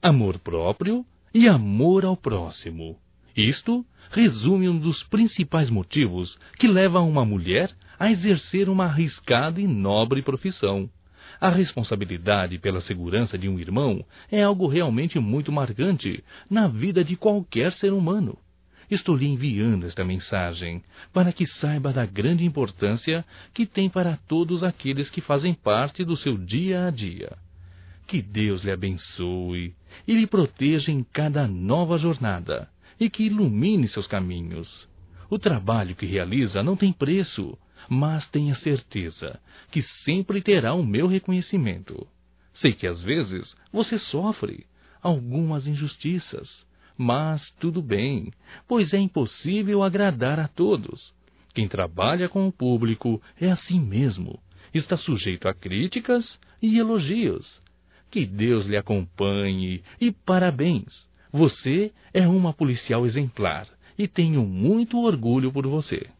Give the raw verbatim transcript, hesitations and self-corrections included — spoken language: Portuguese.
amor próprio e amor ao próximo. Isto resume um dos principais motivos que levam uma mulher a exercer uma arriscada e nobre profissão. A responsabilidade pela segurança de um irmão é algo realmente muito marcante na vida de qualquer ser humano. Estou lhe enviando esta mensagem para que saiba da grande importância que tem para todos aqueles que fazem parte do seu dia a dia. Que Deus lhe abençoe e lhe proteja em cada nova jornada e que ilumine seus caminhos. O trabalho que realiza não tem preço, mas tenha certeza que sempre terá o meu reconhecimento. Sei que às vezes você sofre algumas injustiças, mas tudo bem, pois é impossível agradar a todos. Quem trabalha com o público é assim mesmo, está sujeito a críticas e elogios. Que Deus lhe acompanhe e parabéns! Você é uma policial exemplar e tenho muito orgulho por você.